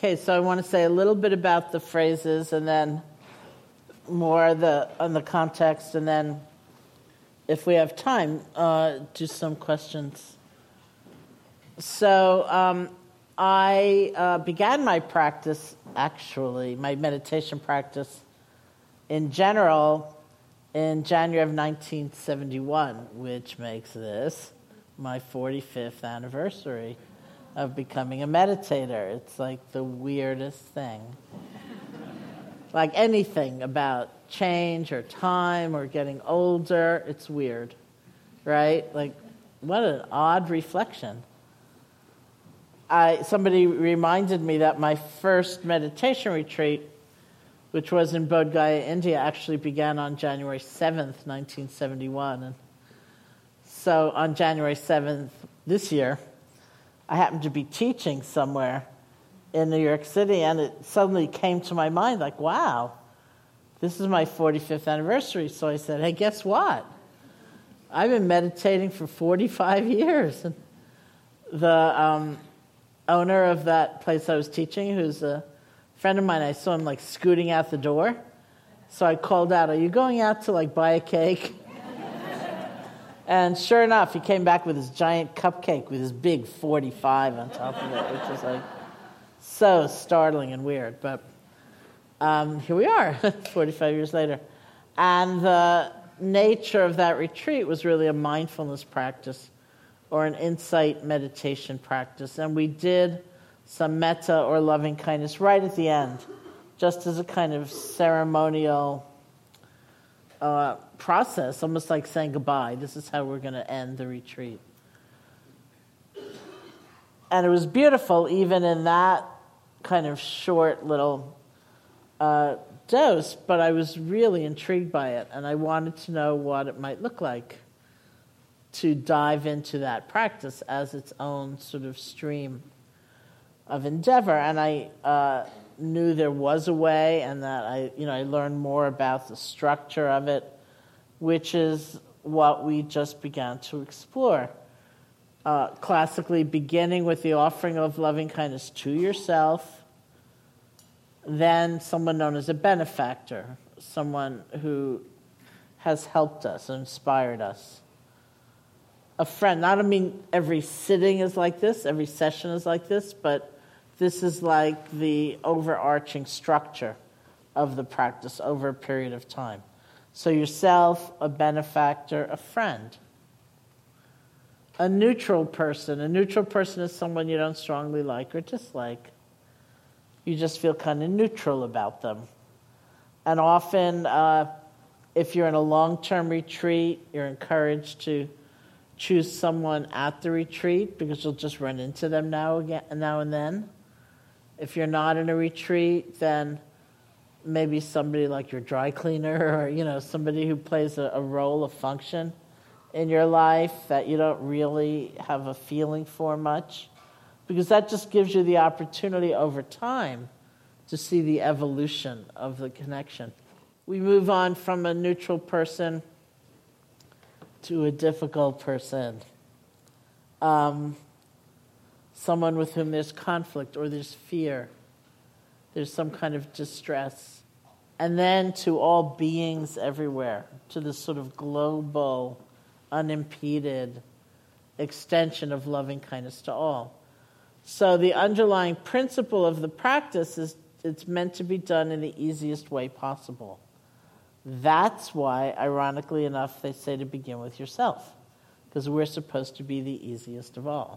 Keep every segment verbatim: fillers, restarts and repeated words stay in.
Okay, so I want to say a little bit about the phrases and then more the on the context, and then if we have time, uh, do some questions. So um, I uh, began my practice, actually, my meditation practice in general in January of nineteen seventy-one, which makes this my forty-fifth anniversary of becoming a meditator. It's like the weirdest thing. Like anything about change or time or getting older, it's weird, right? Like, what an odd reflection. I somebody reminded me that my first meditation retreat, which was in Bodh Gaya, India, actually began on January seventh, nineteen seventy-one. And so on January seventh this year, I happened to be teaching somewhere in New York City, and it suddenly came to my mind, like, wow, this is my forty-fifth anniversary. So I said, hey, guess what? I've been meditating for forty-five years. And the um, owner of that place I was teaching, who's a friend of mine, I saw him, like, scooting out the door. So I called out, are you going out to, like, buy a cake? And sure enough, he came back with his giant cupcake with his big forty-five on top of it, which was like so startling and weird. But um, here we are, forty-five years later. And the nature of that retreat was really a mindfulness practice or an insight meditation practice. And we did some metta or loving kindness right at the end, just as a kind of ceremonial Uh, process, almost like saying goodbye. This is how we're going to end the retreat. And it was beautiful, even in that kind of short little uh, dose, but I was really intrigued by it, and I wanted to know what it might look like to dive into that practice as its own sort of stream of endeavor. And I uh, knew there was a way, and that I, you know, I learned more about the structure of it, which is what we just began to explore. Uh, classically, beginning with the offering of loving kindness to yourself, then someone known as a benefactor, someone who has helped us, inspired us. A friend. Not, I mean, every sitting is like this, every session is like this, but this is like the overarching structure of the practice over a period of time. So yourself, a benefactor, a friend. A neutral person. A neutral person is someone you don't strongly like or dislike. You just feel kind of neutral about them. And often, uh, if you're in a long-term retreat, you're encouraged to choose someone at the retreat because you'll just run into them now again, now and then. If you're not in a retreat, then maybe somebody like your dry cleaner or, you know, somebody who plays a, a role, a function in your life that you don't really have a feeling for much, because that just gives you the opportunity over time to see the evolution of the connection. We move on from a neutral person to a difficult person. Um... Someone with whom there's conflict or there's fear. There's some kind of distress. And then to all beings everywhere, to this sort of global, unimpeded extension of loving kindness to all. So the underlying principle of the practice is it's meant to be done in the easiest way possible. That's why, ironically enough, they say to begin with yourself, because we're supposed to be the easiest of all.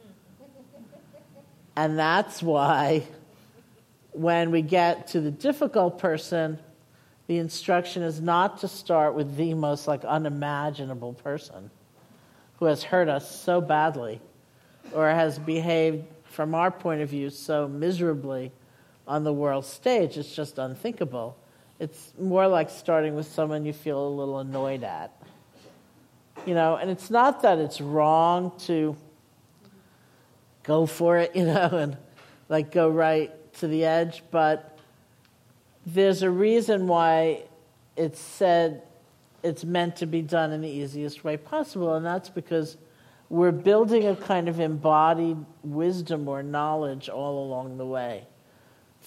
And that's why when we get to the difficult person, the instruction is not to start with the most like unimaginable person who has hurt us so badly or has behaved, from our point of view, so miserably on the world stage. It's just unthinkable. It's more like starting with someone you feel a little annoyed at. You know, and it's not that it's wrong to go for it, you know, and like go right to the edge, but there's a reason why it's said it's meant to be done in the easiest way possible, and that's because we're building a kind of embodied wisdom or knowledge all along the way.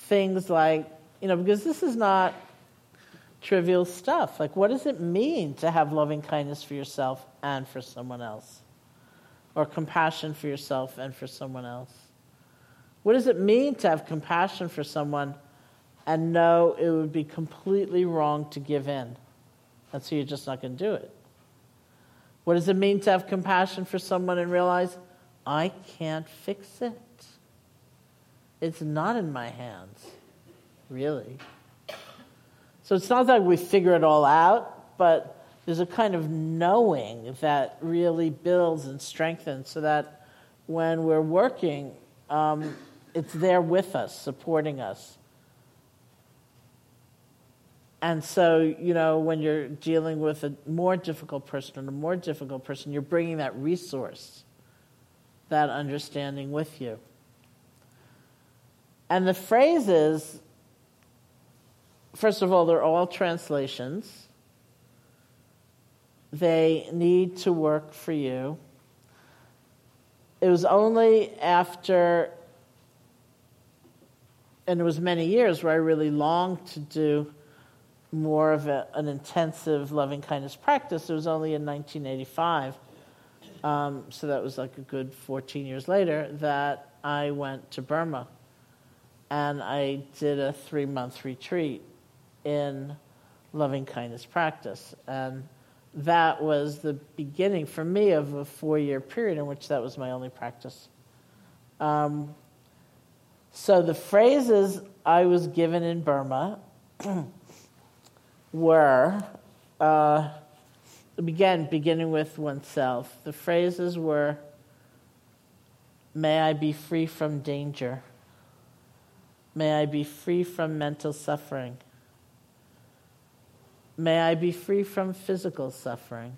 things like, you know, because this is not trivial stuff. Like, what does it mean to have loving kindness for yourself and for someone else? Or compassion for yourself and for someone else? What does it mean to have compassion for someone and know it would be completely wrong to give in? And so you're just not going to do it. What does it mean to have compassion for someone and realize, I can't fix it? It's not in my hands, really. So it's not that we figure it all out, but there's a kind of knowing that really builds and strengthens so that when we're working, um, it's there with us, supporting us. And so, you know, when you're dealing with a more difficult person and a more difficult person, you're bringing that resource, that understanding with you. And the phrases, first of all, they're all translations. They need to work for you. It was only after, and it was many years where I really longed to do more of a, an intensive loving kindness practice. It was only in nineteen eighty-five, um, so that was like a good fourteen years later, that I went to Burma. And I did a three-month retreat in loving kindness practice. And that was the beginning, for me, of a four-year period in which that was my only practice. Um, so the phrases I was given in Burma were, uh, again, beginning with oneself. The phrases were, may I be free from danger. May I be free from mental suffering. May I be free from physical suffering.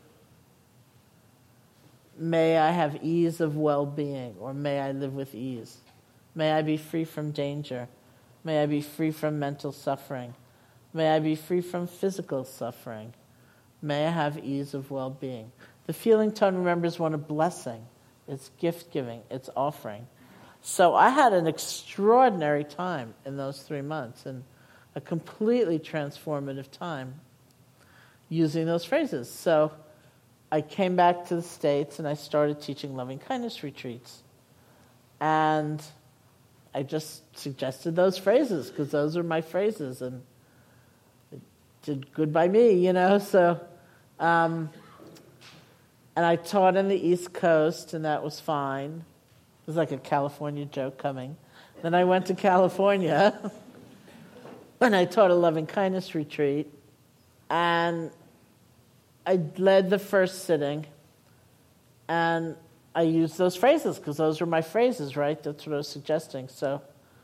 May I have ease of well-being, or may I live with ease. May I be free from danger. May I be free from mental suffering. May I be free from physical suffering. May I have ease of well-being. The feeling tone, remember, is one of blessing. It's gift-giving. It's offering. So I had an extraordinary time in those three months and a completely transformative time using those phrases. So I came back to the States and I started teaching loving kindness retreats. And I just suggested those phrases because those are my phrases and it did good by me, you know. So, um, and I taught in the East Coast and that was fine. It was like a California joke coming. Then I went to California and I taught a loving kindness retreat. And I led the first sitting. And I used those phrases because those were my phrases, right? That's what I was suggesting. So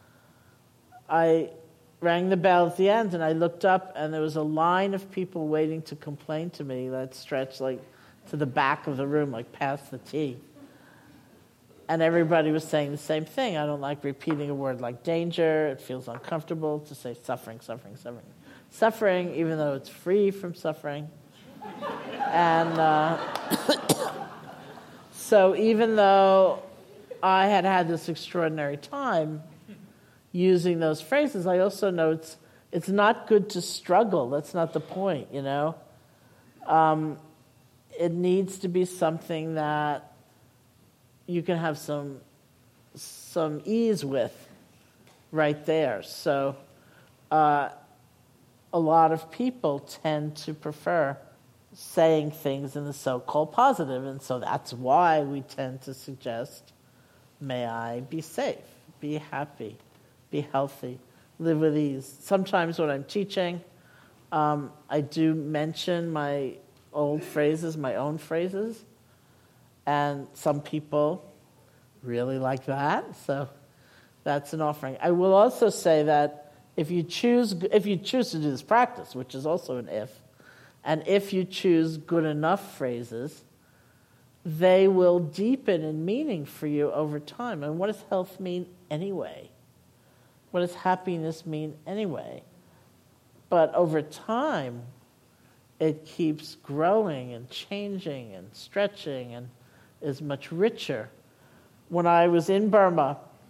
I rang the bell at the end and I looked up and there was a line of people waiting to complain to me that stretched like to the back of the room, like past the tea. And everybody was saying the same thing. I don't like repeating a word like danger. It feels uncomfortable to say suffering, suffering, suffering. Suffering, even though it's free from suffering. And uh, so even though I had had this extraordinary time using those phrases, I also know it's, it's not good to struggle. That's not the point, you know. Um, it needs to be something that you can have some some ease with right there. So uh, a lot of people tend to prefer saying things in the so-called positive, and so that's why we tend to suggest, may I be safe, be happy, be healthy, live with ease. Sometimes when I'm teaching, um, I do mention my old phrases, my own phrases, and some people really like that, so that's an offering. I will also say that if you choose if you choose to do this practice, which is also an if, and if you choose good enough phrases, they will deepen in meaning for you over time. And what does health mean anyway? What does happiness mean anyway? But over time, it keeps growing and changing and stretching and is much richer. When I was in Burma,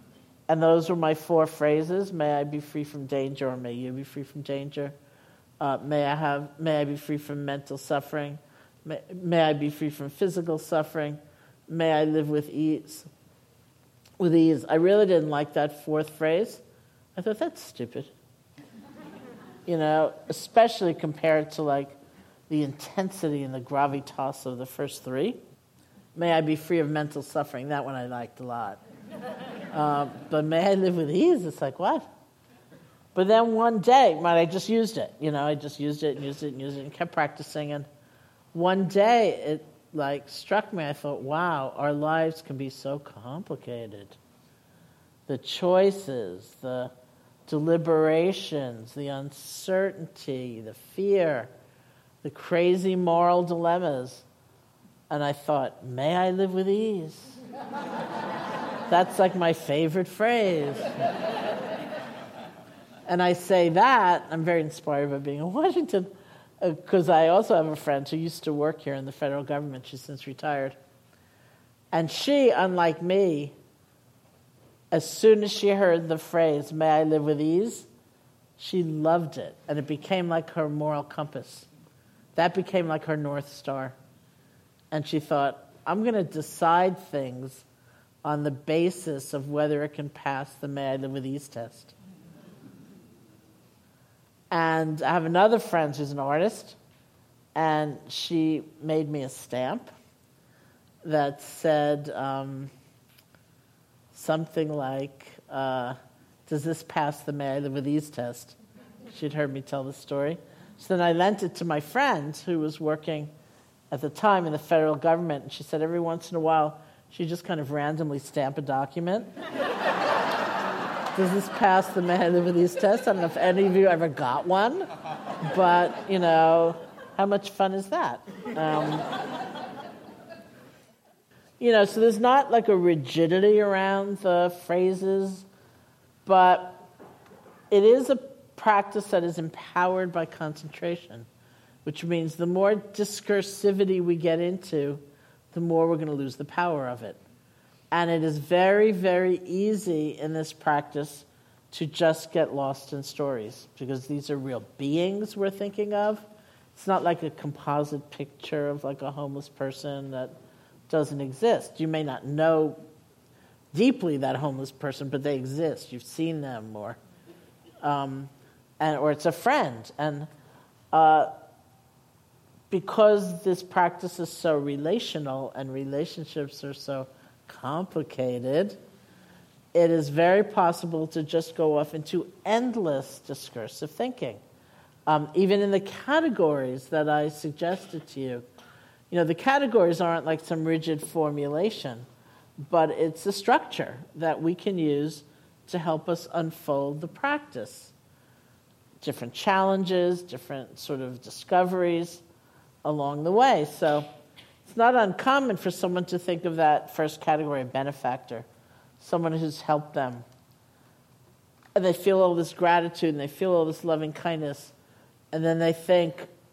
And those were my four phrases. May I be free from danger, or may you be free from danger. Uh, may I have, may I be free from mental suffering. May, may I be free from physical suffering. May I live with ease. With ease. I really didn't like that fourth phrase. I thought, that's stupid. You know, especially compared to like the intensity and the gravitas of the first three. May I be free of mental suffering. That one I liked a lot. Um, but may I live with ease? It's like, what? But then one day, I just used it. You know, I just used it and used it and used it and kept practicing. And one day, it like struck me. I thought, wow, our lives can be so complicated. The choices, the deliberations, the uncertainty, the fear, the crazy moral dilemmas. And I thought, may I live with ease? That's like my favorite phrase. And I say that, I'm very inspired by being in Washington, because uh, I also have a friend who used to work here in the federal government. She's since retired. And she, unlike me, as soon as she heard the phrase, may I live with ease, she loved it. And it became like her moral compass. That became like her North Star. And she thought, I'm going to decide things on the basis of whether it can pass the May I Live with Ease test. And I have another friend who's an artist, and she made me a stamp that said um, something like, uh, does this pass the May I Live with Ease test? She'd heard me tell the story. So then I lent it to my friend who was working at the time in the federal government, and she said every once in a while she'd just kind of randomly stamp a document. Does this pass the May I Live with Ease test? I don't know if any of you ever got one, but, you know, how much fun is that? Um, you know, so there's not like a rigidity around the phrases, but it is a practice that is empowered by concentration, which means the more discursivity we get into, the more we're going to lose the power of it. And it is very, very easy in this practice to just get lost in stories, because these are real beings we're thinking of. It's not like a composite picture of like a homeless person that doesn't exist. You may not know deeply that homeless person, but they exist. You've seen them, or um, and or it's a friend. And uh, because this practice is so relational and relationships are so complicated, it is very possible to just go off into endless discursive thinking. Um, even in the categories that I suggested to you, you know, the categories aren't like some rigid formulation, but it's a structure that we can use to help us unfold the practice. Different challenges, different sort of discoveries along the way. So it's not uncommon for someone to think of that first category, benefactor, someone who's helped them. And they feel all this gratitude and they feel all this loving kindness. And then they think,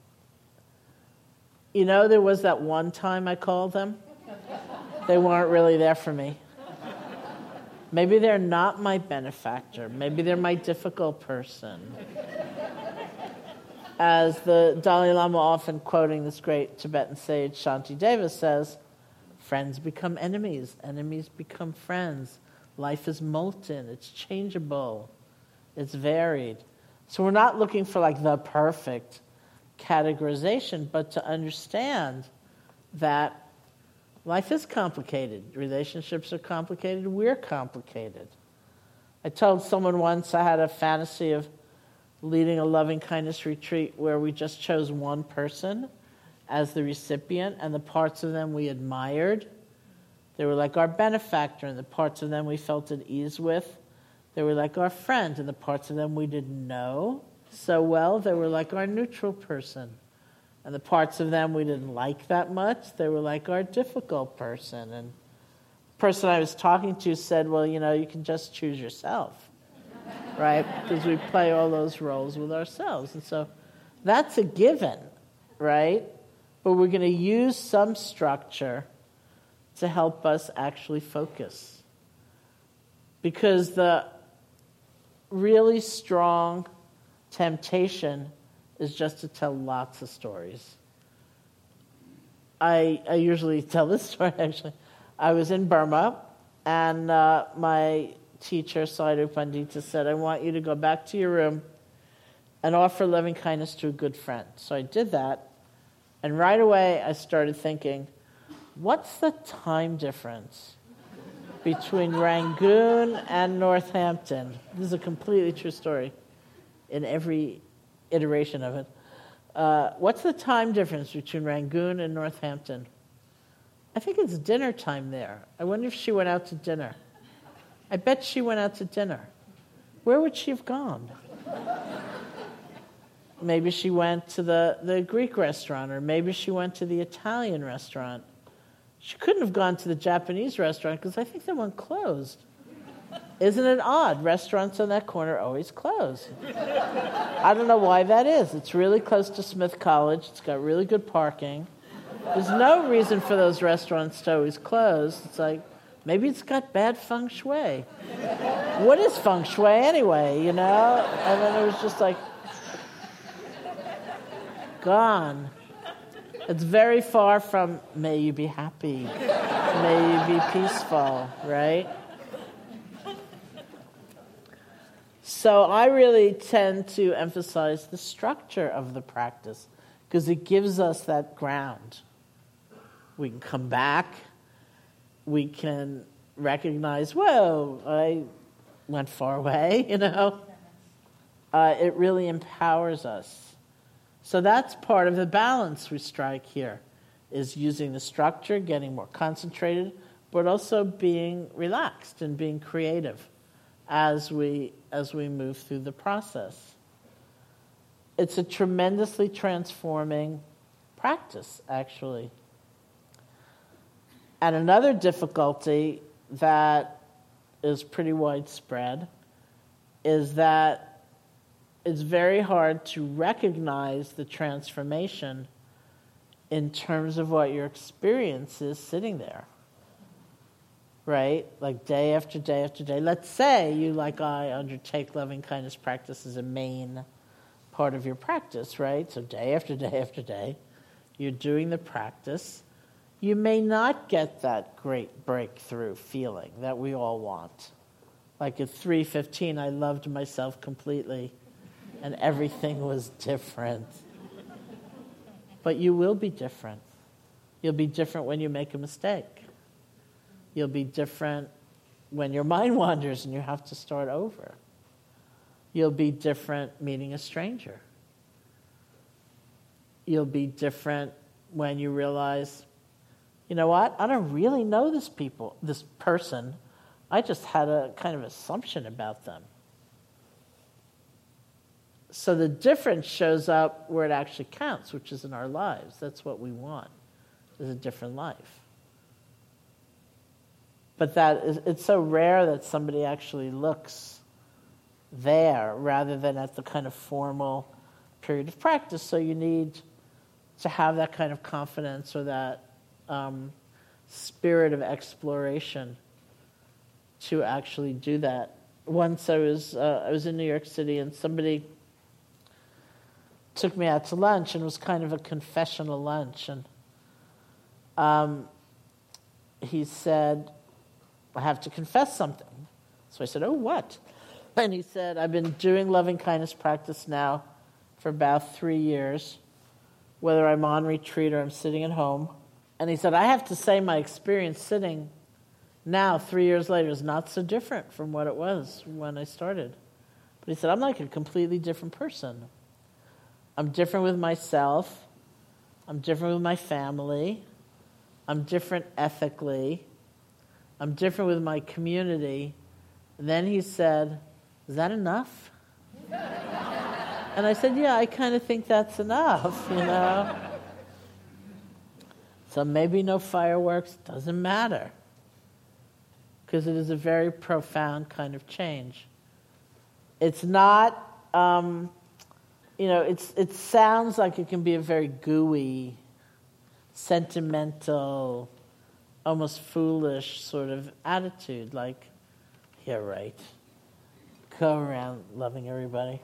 you know, there was that one time I called them. They weren't really there for me. Maybe they're not my benefactor. Maybe they're my difficult person. As the Dalai Lama, often quoting this great Tibetan sage Shantideva, says, friends become enemies, enemies become friends. Life is molten, it's changeable, it's varied. So we're not looking for like the perfect categorization, but to understand that life is complicated. Relationships are complicated, we're complicated. I told someone once I had a fantasy of leading a loving kindness retreat where we just chose one person as the recipient, and the parts of them we admired. They were like our benefactor, and the parts of them we felt at ease with. They were like our friend, and the parts of them we didn't know so well. They were like our neutral person. And the parts of them we didn't like that much, they were like our difficult person. And the person I was talking to said, well, you know, you can just choose yourself. Right? Because we play all those roles with ourselves. And so that's a given, right? But we're going to use some structure to help us actually focus. because the really strong temptation is just to tell lots of stories. I, I usually tell this story, actually. I was in Burma, and uh, my teacher, Sadhu Pandita, said, I want you to go back to your room and offer loving kindness to a good friend. So I did that, and right away I started thinking, what's the time difference between Rangoon and Northampton? This is a completely true story in every iteration of it. Uh, what's the time difference between Rangoon and Northampton? I think it's dinner time there. I wonder if she went out to dinner. I bet she went out to dinner. Where would she have gone? Maybe she went to the, the Greek restaurant, or maybe she went to the Italian restaurant. She couldn't have gone to the Japanese restaurant because I think that one closed. Isn't it odd? Restaurants on that corner always close. I don't know why that is. It's really close to Smith College. It's got really good parking. There's no reason for those restaurants to always close. It's like, maybe it's got bad feng shui. What is feng shui anyway, you know? And then it was just like, gone. It's very far from, may you be happy, may you be peaceful, right? So I really tend to emphasize the structure of the practice because it gives us that ground. We can come back, we can recognize, whoa, I went far away, you know? Uh, it really empowers us. So that's part of the balance we strike here, is using the structure, getting more concentrated, but also being relaxed and being creative as we as we move through the process. It's a tremendously transforming practice, actually. And another difficulty that is pretty widespread is that it's very hard to recognize the transformation in terms of what your experience is sitting there, right? Like day after day after day. Let's say you, like I, undertake loving kindness practice as a main part of your practice, right? So day after day after day, you're doing the practice. You may not get that great breakthrough feeling that we all want. Like at three fifteen, I loved myself completely, and everything was different. But you will be different. You'll be different when you make a mistake. You'll be different when your mind wanders and you have to start over. You'll be different meeting a stranger. You'll be different when you realize, you know what, I don't really know this people, this person. I just had a kind of assumption about them. So the difference shows up where it actually counts, which is in our lives. That's what we want, is a different life. But that is, it's so rare that somebody actually looks there rather than at the kind of formal period of practice. So you need to have that kind of confidence or that um, spirit of exploration to actually do that. Once I was uh, I was in New York City and somebody took me out to lunch, and it was kind of a confessional lunch. And um, he said, I have to confess something. So I said, oh, what? And he said, I've been doing loving kindness practice now for about three years, whether I'm on retreat or I'm sitting at home. And he said, I have to say my experience sitting now, three years later, is not so different from what it was when I started. But he said, I'm like a completely different person. I'm different with myself. I'm different with my family. I'm different ethically. I'm different with my community. And then he said, is that enough? And I said, yeah, I kind of think that's enough, you know. So maybe no fireworks, doesn't matter. Because it is a very profound kind of change. It's not... Um, You know, it's it sounds like it can be a very gooey, sentimental, almost foolish sort of attitude. Like, Yeah, right. Go around loving everybody.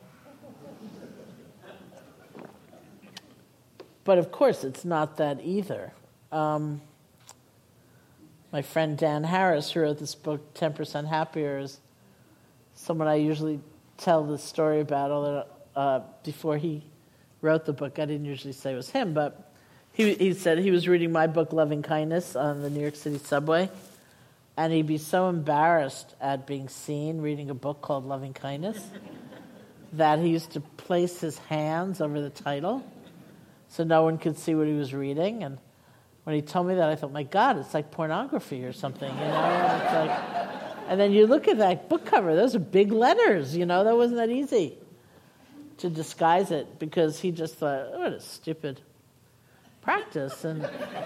But of course, it's not that either. Um, my friend Dan Harris, who wrote this book, ten percent Happier, is someone I usually tell this story about, although uh, before he wrote the book, I didn't usually say it was him, but he, he said he was reading my book, Loving Kindness, on the New York City subway, and he'd be so embarrassed at being seen reading a book called Loving Kindness that he used to place his hands over the title so no one could see what he was reading. And when he told me that, I thought, my God, it's like pornography or something, you know? And, it's like, and then you look at that book cover, those are big letters, you know? That wasn't that easy to disguise it, because he just thought, oh, what a stupid practice. And,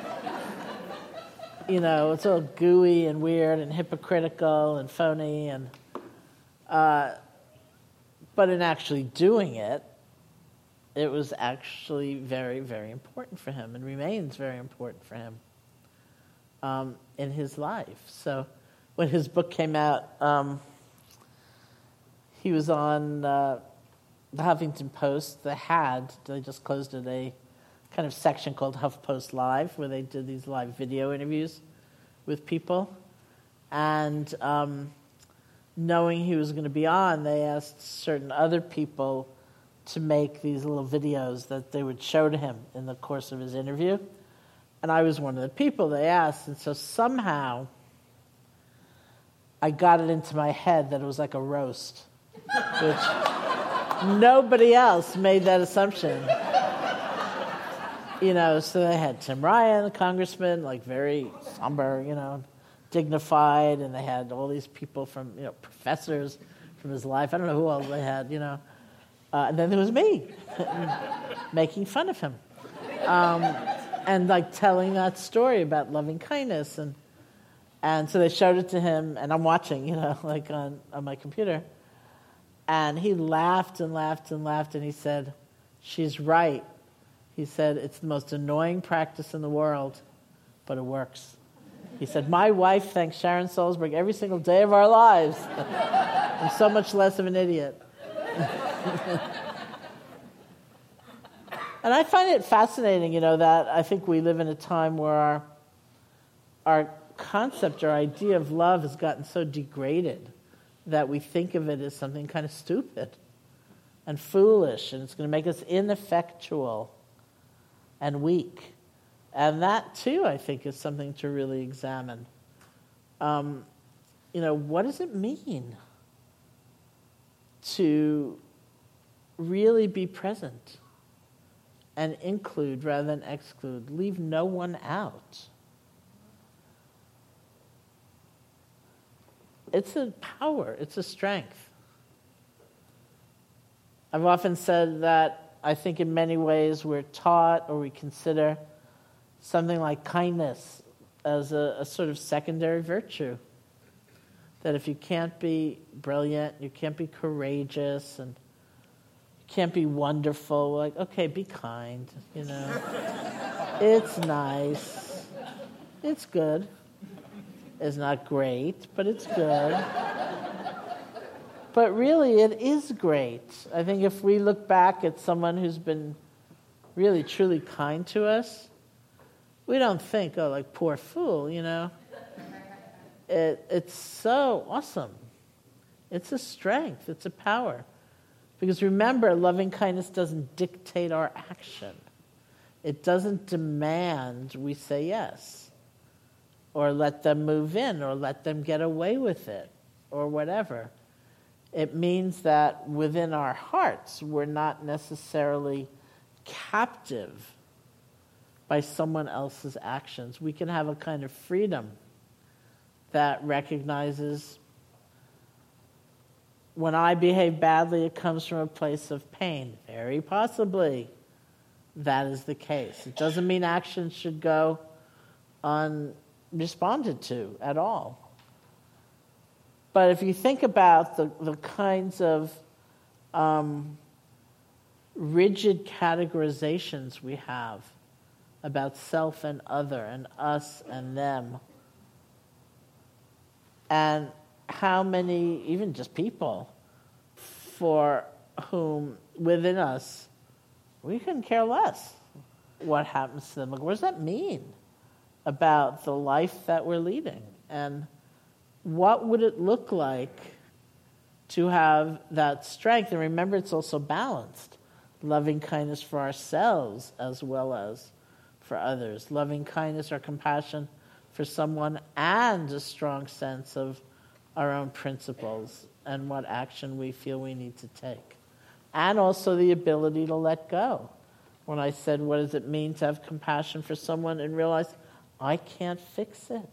you know, it's all gooey and weird and hypocritical and phony. And uh, but in actually doing it, it was actually very, very important for him, and remains very important for him um, in his life. So when his book came out, um, he was on uh, the Huffington Post. They had, they just closed it, a kind of section called HuffPost Live, where they did these live video interviews with people. And um, knowing he was going to be on, they asked certain other people to make these little videos that they would show to him in the course of his interview. And I was one of the people they asked. And so somehow I got it into my head that it was like a roast, which nobody else made that assumption. You know, so they had Tim Ryan, the congressman, like very somber, you know, dignified, and they had all these people from, you know, professors from his life. I don't know who else they had, you know. Uh, and then there was me, making fun of him. Um, and, like, telling that story about loving kindness. And and so they showed it to him, and I'm watching, you know, like on, on my computer. And he laughed and laughed and laughed, and he said, she's right. He said, it's the most annoying practice in the world, but it works. He said, my wife thanks Sharon Salzberg every single day of our lives. I'm so much less of an idiot. And I find it fascinating, you know, that I think we live in a time where our, our concept, our idea of love has gotten so degraded that we think of it as something kind of stupid and foolish, and it's going to make us ineffectual and weak. And that, too, I think, is something to really examine. Um, you know, what does it mean to really be present and include rather than exclude, leave no one out? It's a power, it's a strength. I've often said that I think in many ways we're taught or we consider something like kindness as a, a sort of secondary virtue. That if you can't be brilliant, you can't be courageous, and you can't be wonderful, like, okay, be kind, you know. It's nice. It's good. It's not great, but it's good. But really, it is great. I think if we look back at someone who's been really, truly kind to us, we don't think, oh, like, poor fool, you know. It, it's so awesome. It's a strength. It's a power. Because remember, loving kindness doesn't dictate our action. It doesn't demand we say yes, or let them move in, or let them get away with it, or whatever. It means that within our hearts, we're not necessarily captive by someone else's actions. We can have a kind of freedom that recognizes when I behave badly, it comes from a place of pain. Very possibly that is the case. It doesn't mean actions should go unresponded to at all. But if you think about the, the kinds of um, rigid categorizations we have about self and other and us and them, and how many, even just people, for whom within us, we couldn't care less what happens to them. Like, what does that mean about the life that we're leading? And what would it look like to have that strength? And remember, it's also balanced. Loving kindness for ourselves as well as for others. Loving kindness or compassion for someone and a strong sense of our own principles and what action we feel we need to take. And also the ability to let go. When I said, what does it mean to have compassion for someone, and realize, I can't fix it.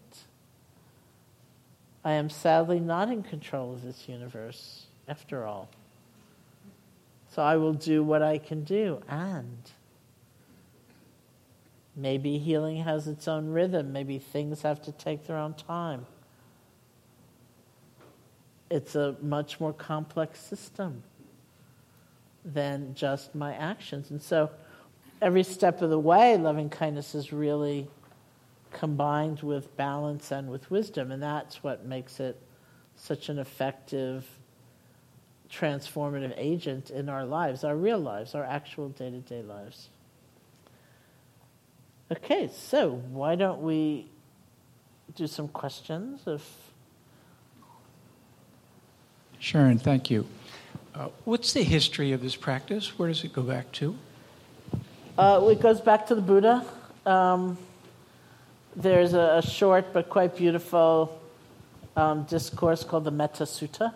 I am sadly not in control of this universe, after all. So I will do what I can do, and maybe healing has its own rhythm. Maybe things have to take their own time. It's a much more complex system than just my actions. And so every step of the way, loving kindness is really combined with balance and with wisdom, and that's what makes it such an effective, transformative agent in our lives, our real lives, our actual day-to-day lives. Okay, so why don't we do some questions? If Sharon, thank you. Uh, what's the history of this practice? Where does it go back to? Uh, it goes back to the Buddha. Um, there's a, a short but quite beautiful um, discourse called the Metta Sutta,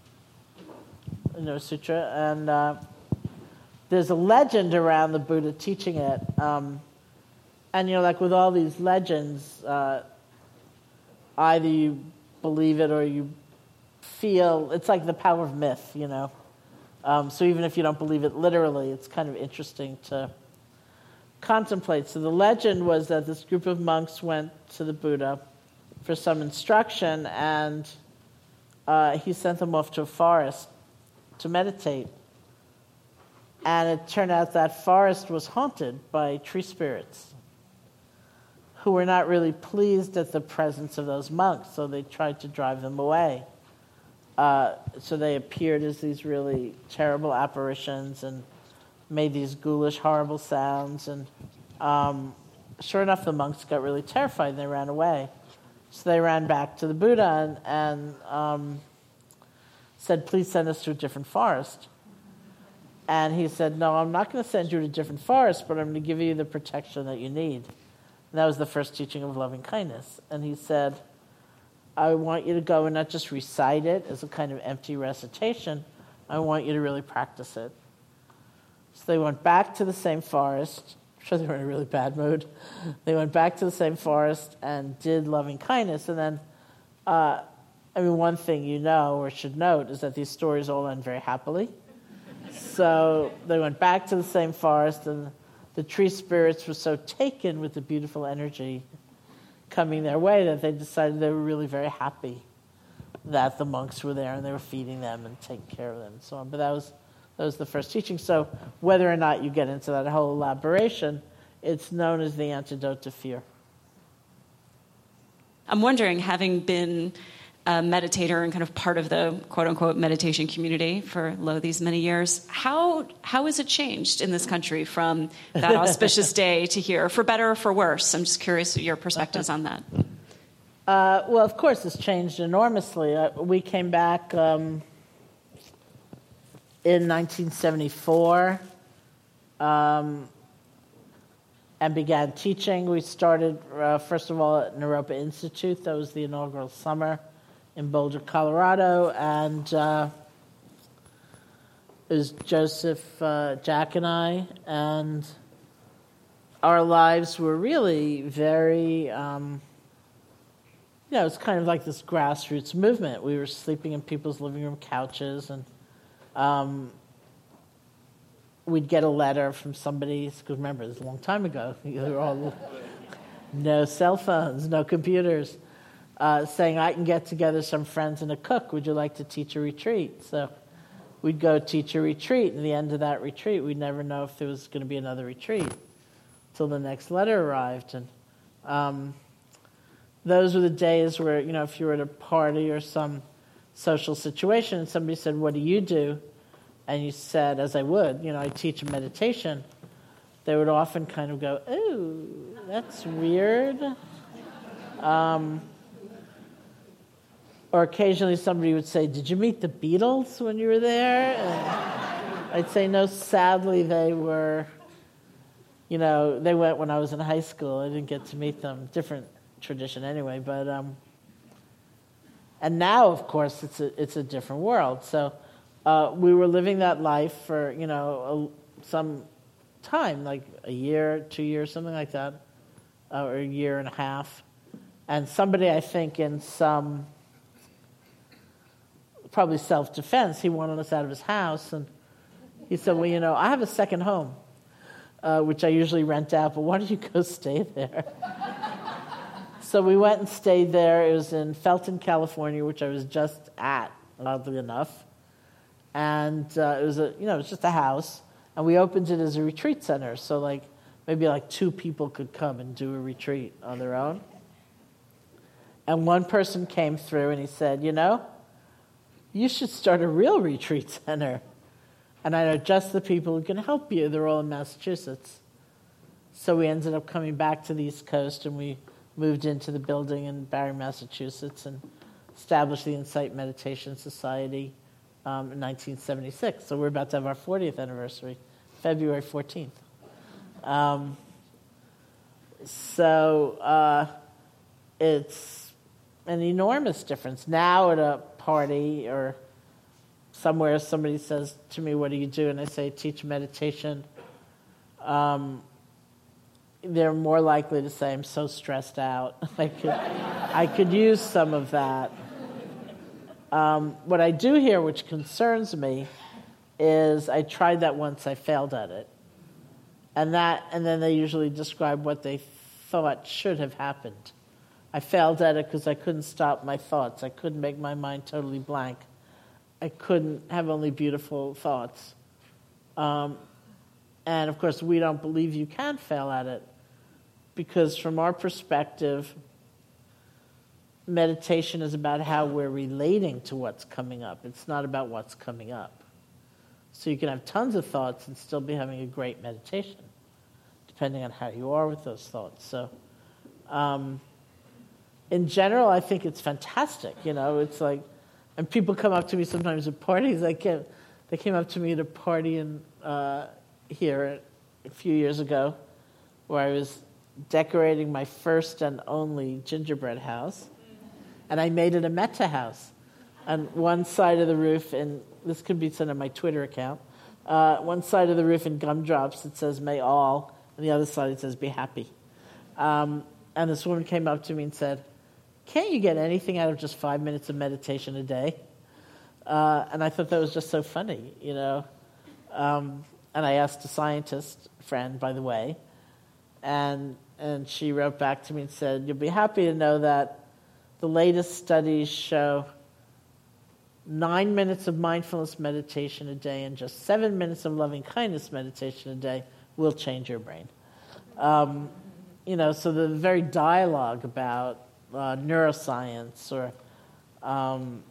no sutra, and uh, there's a legend around the Buddha teaching it. Um, and you know, like with all these legends, uh, either you believe it or you feel it's like the power of myth, you know. Um, so even if you don't believe it literally, it's kind of interesting to contemplate. So the legend was that this group of monks went to the Buddha for some instruction, and uh, he sent them off to a forest to meditate. And it turned out that forest was haunted by tree spirits who were not really pleased at the presence of those monks, so they tried to drive them away. Uh, so they appeared as these really terrible apparitions and made these ghoulish, horrible sounds. And um, sure enough, the monks got really terrified and they ran away. So they ran back to the Buddha and, and um, said, please send us to a different forest. And he said, no, I'm not going to send you to a different forest, but I'm going to give you the protection that you need. And that was the first teaching of loving kindness. And he said, I want you to go and not just recite it as a kind of empty recitation. I want you to really practice it. So they went back to the same forest. I'm sure they were in a really bad mood. They went back to the same forest and did loving kindness. And then, uh, I mean, one thing you know or should note is that these stories all end very happily. So they went back to the same forest, and the tree spirits were so taken with the beautiful energy coming their way that they decided they were really very happy that the monks were there and they were feeding them and taking care of them and so on. But that was that was the first teaching. So whether or not you get into that whole elaboration, it's known as the antidote to fear. I'm wondering, having been a meditator and kind of part of the quote-unquote meditation community for lo these many years, how how has it changed in this country from that auspicious day to here, for better or for worse? I'm just curious your perspectives on that. Uh, well, of course, it's changed enormously. Uh, we came back um, in nineteen seventy-four um, and began teaching. We started, uh, first of all, at Naropa Institute. That was the inaugural summer in Boulder, Colorado, and uh, it was Joseph, uh, Jack, and I, and our lives were really very, um, you know, it's kind of like this grassroots movement. We were sleeping in people's living room couches, and um, we'd get a letter from somebody, because remember, this was a long time ago. They were all, no cell phones, no computers. Uh, saying, I can get together some friends and a cook. Would you like to teach a retreat? So we'd go teach a retreat, and at the end of that retreat, we'd never know if there was going to be another retreat till the next letter arrived. And um, those were the days where, you know, if you were at a party or some social situation, and somebody said, "What do you do?" And you said, as I would, you know, I teach meditation, they would often kind of go, "Ooh, that's weird." Um, or occasionally somebody would say, "Did you meet the Beatles when you were there?" And I'd say, "No, sadly they were, you know, they went when I was in high school. I didn't get to meet them." Different tradition anyway, but, um, and now, of course, it's a, it's a different world. So uh, we were living that life for, you know, a, some time, like a year, two years, something like that, uh, or a year and a half. And somebody, I think, in some, probably self-defense, he wanted us out of his house, and he said, "Well, you know, I have a second home, uh, which I usually rent out, but why don't you go stay there?" So we went and stayed there. It was in Felton, California, which I was just at, oddly enough. And uh, it was a, you know, it was just a house, and we opened it as a retreat center. So like maybe like two people could come and do a retreat on their own. And one person came through and he said, "You know, you should start a real retreat center. And I know just the people who can help you. They're all in Massachusetts." So we ended up coming back to the East Coast, and we moved into the building in Barre, Massachusetts, and established the Insight Meditation Society um, in nineteen seventy-six. So we're about to have our fortieth anniversary, February fourteenth. Um, so uh, it's an enormous difference. Now at a party or somewhere somebody says to me, "What do you do?" And I say, "I teach meditation." Um, they're more likely to say, "I'm so stressed out. I could, I could use some of that." Um, what I do here, which concerns me, is I tried that once, I failed at it. And that, and then they usually describe what they thought should have happened. I failed at it because I couldn't stop my thoughts. I couldn't make my mind totally blank. I couldn't have only beautiful thoughts. Um, and of course, we don't believe you can fail at it, because from our perspective, meditation is about how we're relating to what's coming up. It's not about what's coming up. So you can have tons of thoughts and still be having a great meditation, depending on how you are with those thoughts. So um, in general, I think it's fantastic. You know, it's like, and people come up to me sometimes at parties. I came, they came up to me at a party in, uh, here a few years ago, where I was decorating my first and only gingerbread house, and I made it a metta house. On one side of the roof, and this could be sent on my Twitter account, uh, one side of the roof in gumdrops it says "May all," and the other side it says "Be happy." Um, and this woman came up to me and said, "Can't you get anything out of just five minutes of meditation a day?" Uh, and I thought that was just so funny, you know. Um, and I asked a scientist friend, by the way, and and she wrote back to me and said, "You'll be happy to know that the latest studies show nine minutes of mindfulness meditation a day and just seven minutes of loving kindness meditation a day will change your brain." Um, you know, so the very dialogue about uh, neuroscience or um,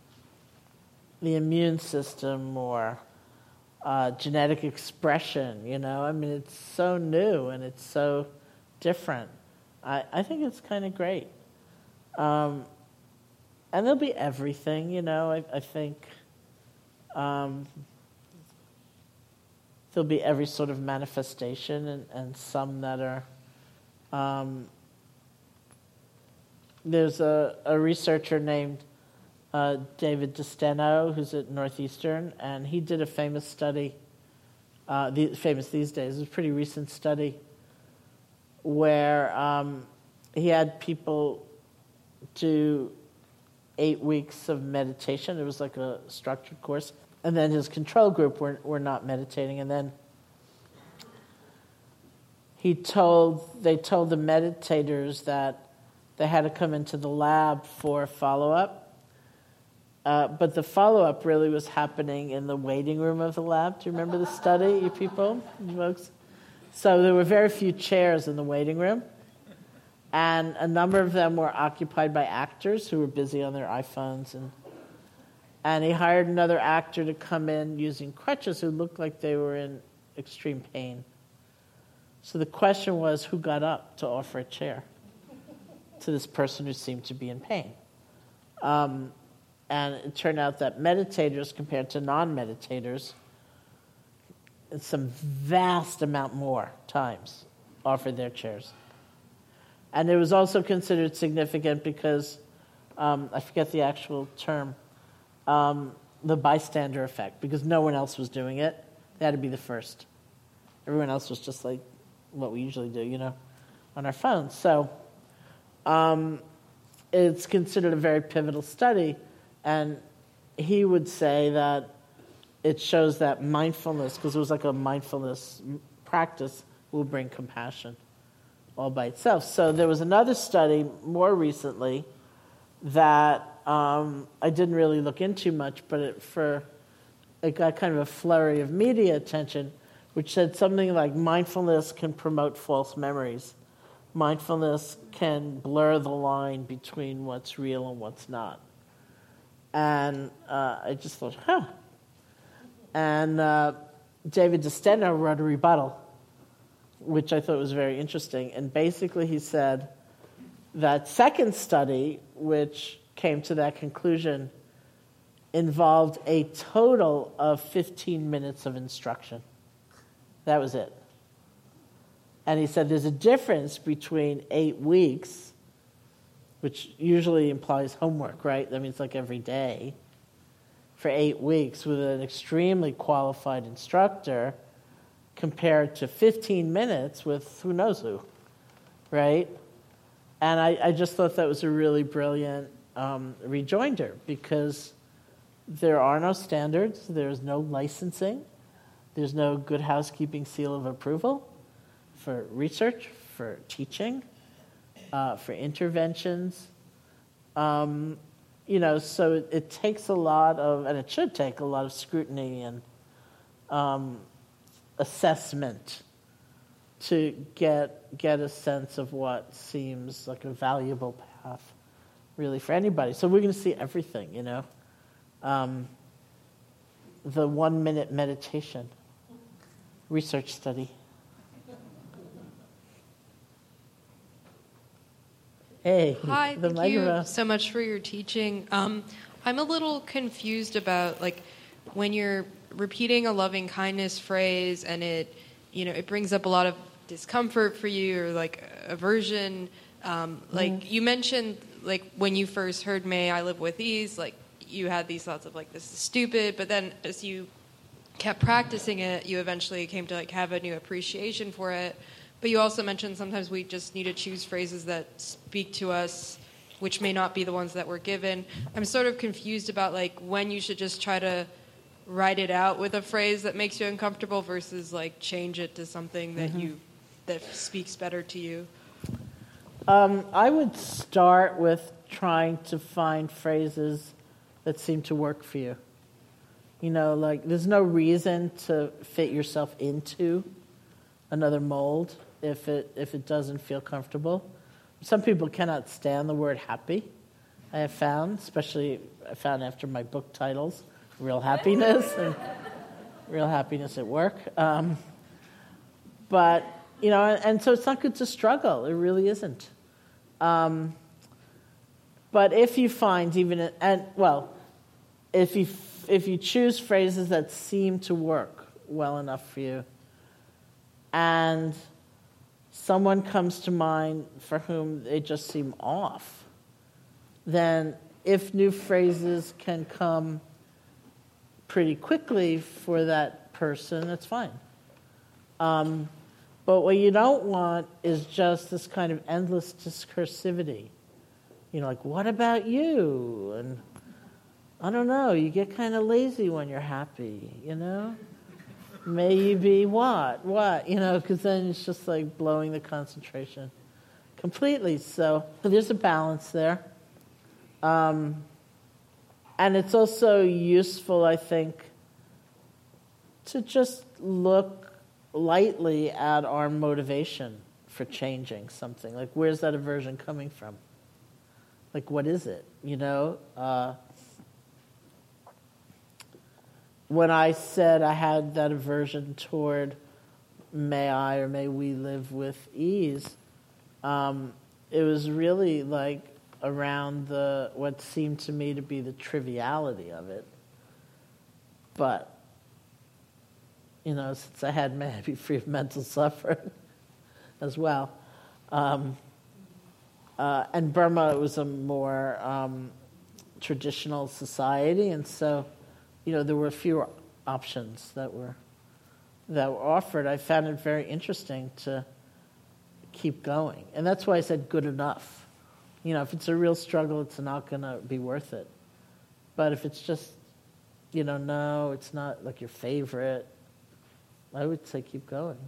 the immune system or uh, genetic expression, you know, I mean, it's so new and it's so different. I, I think it's kind of great. Um, and there'll be everything, you know, I, I think um, there'll be every sort of manifestation and, and some that are, um, there's a, a researcher named uh, David DeSteno who's at Northeastern, and he did a famous study, uh, the, famous these days, it's a pretty recent study, where um, he had people do eight weeks of meditation. It was like a structured course. And then his control group were, were not meditating. And then he told, they told the meditators that they had to come into the lab for follow-up. Uh, but the follow-up really was happening in the waiting room of the lab. Do you remember the study, you people, you folks? So there were very few chairs in the waiting room. And a number of them were occupied by actors who were busy on their iPhones. And And he hired another actor to come in using crutches who looked like they were in extreme pain. So the question was, who got up to offer a chair to this person who seemed to be in pain? Um, and it turned out that meditators compared to non-meditators, some vast amount more times offered their chairs. And it was also considered significant because, um, I forget the actual term, um, the bystander effect, because no one else was doing it. They had to be the first. Everyone else was just like what we usually do, you know, on our phones. So um, it's considered a very pivotal study, and he would say that it shows that mindfulness, because it was like a mindfulness practice, will bring compassion all by itself. So there was another study more recently that um, I didn't really look into much, but it, for it got kind of a flurry of media attention, which said something like mindfulness can promote false memories. Mindfulness can blur the line between what's real and what's not. And uh, I just thought, huh. And uh, David DeSteno wrote a rebuttal, which I thought was very interesting. And basically he said that second study, which came to that conclusion, involved a total of fifteen minutes of instruction. That was it. And he said there's a difference between eight weeks, which usually implies homework, right? That means like every day, for eight weeks with an extremely qualified instructor, compared to fifteen minutes with who knows who, right? And I, I just thought that was a really brilliant um, rejoinder, because there are no standards, there's no licensing, there's no good housekeeping seal of approval for research, for teaching, uh, for interventions. Um, you know, so it, it takes a lot of, and it should take a lot of scrutiny and um, assessment to get get a sense of what seems like a valuable path, really, for anybody. So we're going to see everything, you know. Um, the one-minute meditation research study. Hey, Hi, the thank you microphone. so much for your teaching. Um, I'm a little confused about, like, when you're repeating a loving kindness phrase and it, you know, it brings up a lot of discomfort for you, or like aversion. Um, like mm-hmm. you mentioned, like when you first heard "May I live with ease," like you had these thoughts of like, this is stupid. But then as you kept practicing it, you eventually came to like have a new appreciation for it. But you also mentioned sometimes we just need to choose phrases that speak to us, which may not be the ones that we're given. I'm sort of confused about like when you should just try to write it out with a phrase that makes you uncomfortable versus like change it to something that mm-hmm. you that speaks better to you. Um, I would start with trying to find phrases that seem to work for you. You know, like there's no reason to fit yourself into another mold if it if it doesn't feel comfortable. Some people cannot stand the word happy, I have found, especially I found after my book titles, Real Happiness and Real Happiness at Work. Um, but, you know, and, and so it's not good to struggle. It really isn't. Um, but if you find even, and well, if you if you choose phrases that seem to work well enough for you, and someone comes to mind for whom they just seem off, then if new phrases can come pretty quickly for that person, that's fine. Um, but what you don't want is just this kind of endless discursivity. You know, like, what about you? And I don't know, you get kind of lazy when you're happy, you know? Maybe what? What? You know, because then it's just like blowing the concentration completely. So there's a balance there. Um, and it's also useful, I think, to just look lightly at our motivation for changing something. Like, where's that aversion coming from? Like, what is it? You know? Uh, when I said I had that aversion toward may I or may we live with ease, um, it was really like around the what seemed to me to be the triviality of it. But, you know, since I had may I be free of mental suffering as well. Um, uh, and Burma was a more um, traditional society, and so, you know, there were fewer options that were that were offered. I found it very interesting to keep going. And that's why I said good enough. You know, if it's a real struggle, it's not going to be worth it. But if it's just, you know, no, it's not like your favorite, I would say keep going.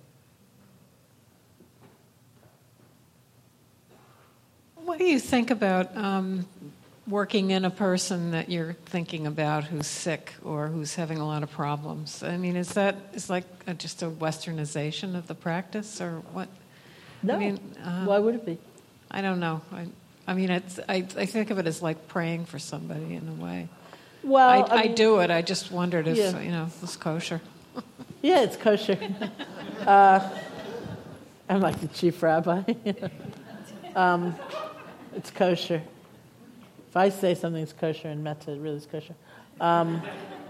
What do you think about um, working in a person that you're thinking about who's sick or who's having a lot of problems? I mean, is that is like a, just a westernization of the practice, or what? No. I mean, uh, Why would it be? I don't know. I, I mean, it's I, I think of it as like praying for somebody in a way. Well, I, I, I mean, do it. I just wondered if Yeah. you know it was kosher. Yeah, it's kosher. uh, I'm like the chief rabbi. um, it's kosher. If I say something's kosher in metta, it really is kosher. Um,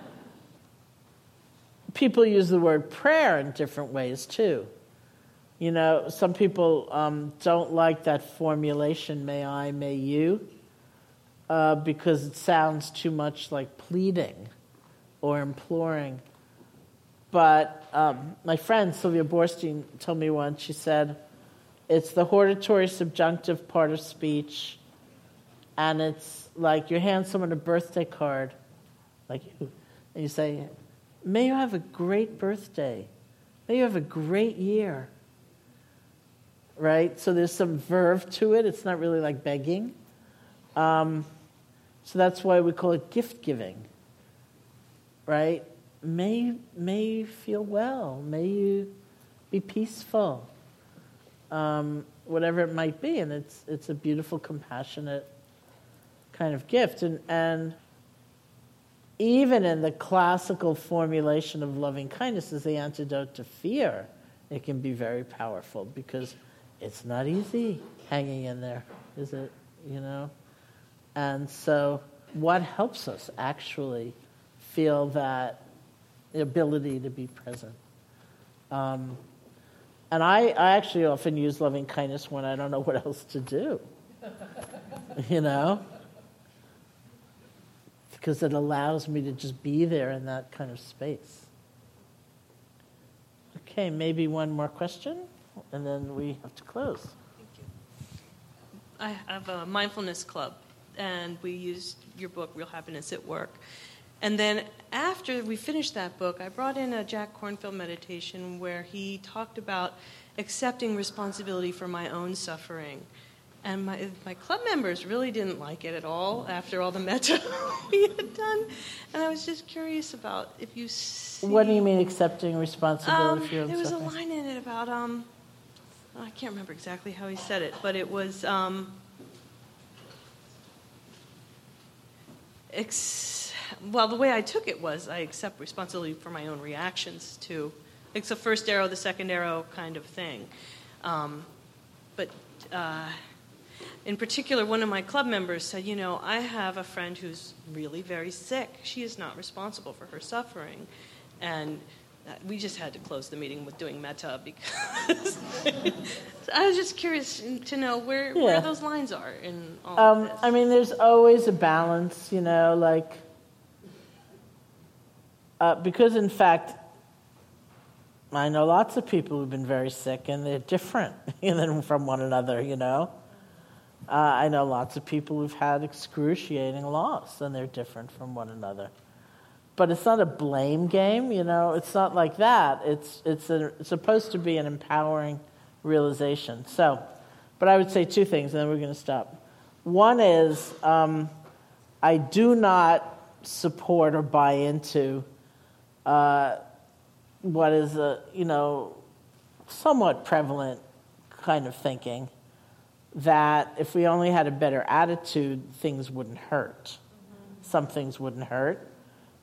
people use the word prayer in different ways, too. You know, some people um, don't like that formulation, may I, may you, uh, because it sounds too much like pleading or imploring. But um, my friend Sylvia Borstein told me once, she said, it's the hortatory subjunctive part of speech, and it's like you hand someone a birthday card, like you, and you say, may you have a great birthday. May you have a great year. Right? So there's some verve to it. It's not really like begging. Um, so that's why we call it gift giving. Right? May, may you feel well. May you be peaceful. Um, whatever it might be. And it's it's a beautiful, compassionate kind of gift. And, and even in the classical formulation of loving kindness as the antidote to fear, it can be very powerful because it's not easy hanging in there, is it? You know? And so what helps us actually feel that ability to be present? Um, and I, I actually often use loving kindness when I don't know what else to do. You know? Because it allows me to just be there in that kind of space. Okay, maybe one more question, and then we have to close. Thank you. I have a mindfulness club, and we used your book, Real Happiness at Work. And then after we finished that book, I brought in a Jack Kornfield meditation where he talked about accepting responsibility for my own suffering. And my my club members really didn't like it at all after all the metta we had done. And I was just curious about if you see... What do you mean accepting responsibility Um, for your own there was suffering? a line in it about, um, I can't remember exactly how he said it, but it was, um, ex- well, the way I took it was I accept responsibility for my own reactions to, it's the first arrow, the second arrow kind of thing. Um, but uh, in particular, one of my club members said, you know, I have a friend who's really very sick. She is not responsible for her suffering. And we just had to close the meeting with doing metta because I was just curious to know where, Yeah. where those lines are in all Um, of this. I mean, there's always a balance, you know, like, uh, because in fact, I know lots of people who've been very sick and they're different than from one another, you know. Uh, I know lots of people who've had excruciating loss and they're different from one another. But it's not a blame game, you know. It's not like that. It's it's, a, it's supposed to be an empowering realization. So, but I would say two things, and then we're going to stop. One is um, I do not support or buy into uh, what is a you know somewhat prevalent kind of thinking that if we only had a better attitude, things wouldn't hurt. Mm-hmm. Some things wouldn't hurt.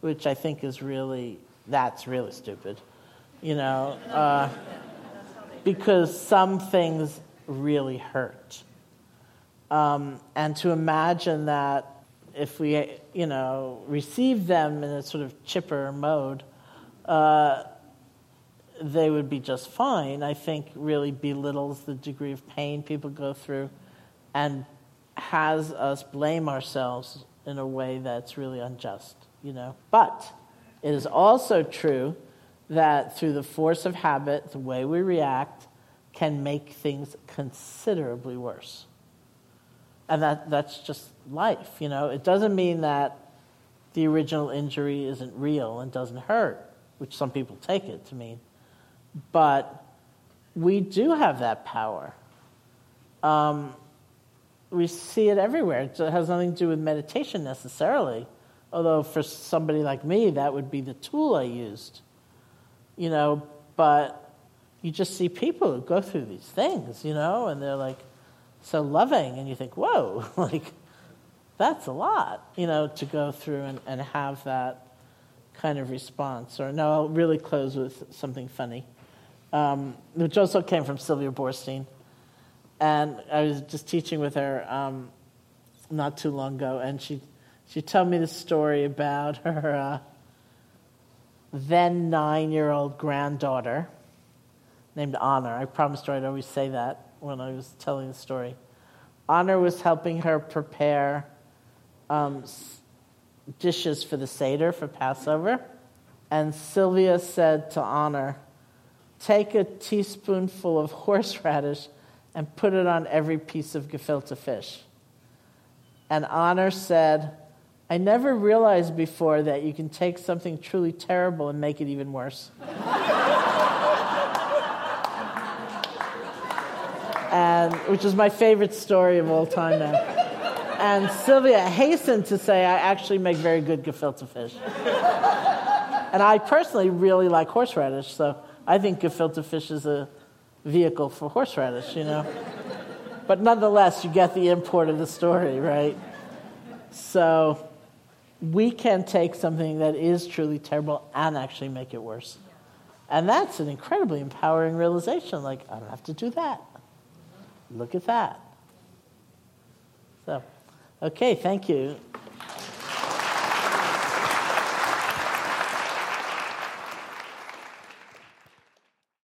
which I think is really, that's really stupid, you know, uh, because some things really hurt. Um, and to imagine that if we, you know, receive them in a sort of chipper mode, uh, they would be just fine, I think really belittles the degree of pain people go through and has us blame ourselves in a way that's really unjust, you know. But it is also true that through the force of habit, the way we react can make things considerably worse. And that that's just life, you know. It doesn't mean that the original injury isn't real and doesn't hurt, which some people take it to mean. But we do have that power. Um, we see it everywhere. It has nothing to do with meditation necessarily, although for somebody like me, that would be the tool I used. You know, but you just see people who go through these things, you know, and they're like so loving, and you think, whoa, like, that's a lot, you know, to go through and, and have that kind of response. Or no, I'll really close with something funny. Um, which also came from Sylvia Boorstein. And I was just teaching with her um, not too long ago, and she she told me this story about her uh, then nine-year-old granddaughter named Honor. I promised her I'd always say that when I was telling the story. Honor was helping her prepare um, dishes for the Seder, for Passover, and Sylvia said to Honor, take a teaspoonful of horseradish and put it on every piece of gefilte fish. And Honor said, I never realized before that you can take something truly terrible and make it even worse. And which is my favorite story of all time now. And Sylvia hastened to say, I actually make very good gefilte fish. And I personally really like horseradish, so I think gefilte fish is a vehicle for horseradish, you know. But nonetheless, you get the import of the story, right? So we can take something that is truly terrible and actually make it worse. And that's an incredibly empowering realization. Like, I don't have to do that. Look at that. So, okay, thank you.